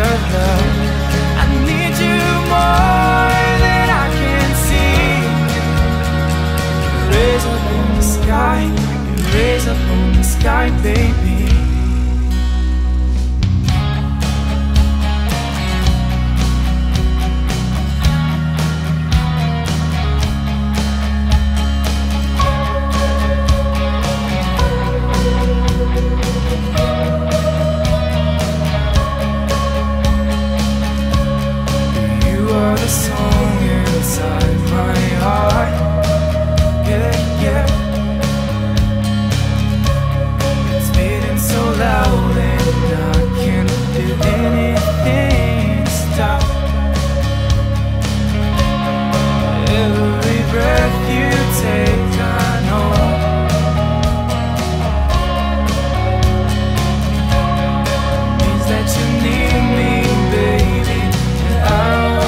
your love. I need you more than I can see. You raise up in the sky, you raise up on the sky, baby. The song inside my heart, yeah, yeah. It's beating so loud and I can't do anything to stop. Every breath you take, I know means that you need me, baby. And I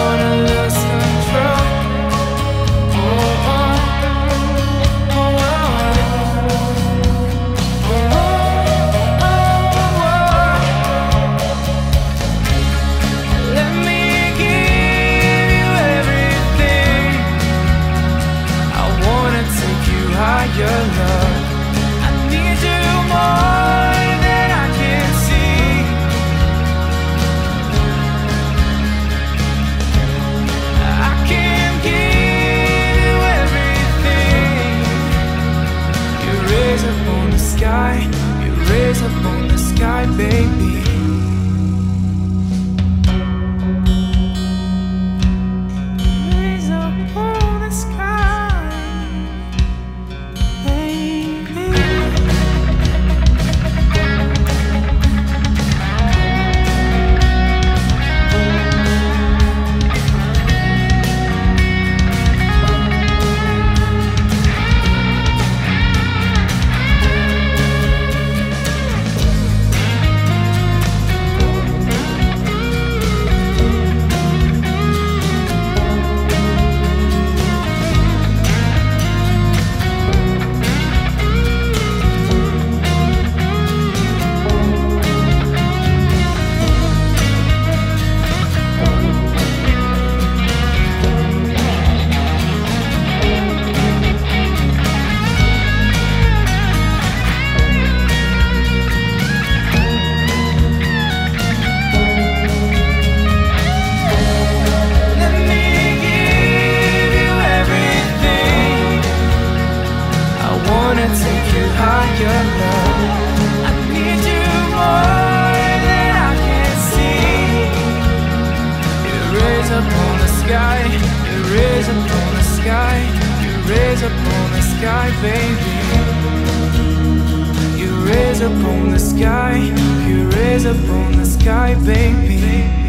your love. I need you more than I can see. I can give you everything. You raise up on the sky, you raise up on the sky, baby. Take you higher, love. I need you more than I can see. You raise up on the sky, you raise up on the sky, you raise up on the sky, baby. You raise up on the sky, you raise up on the sky, baby.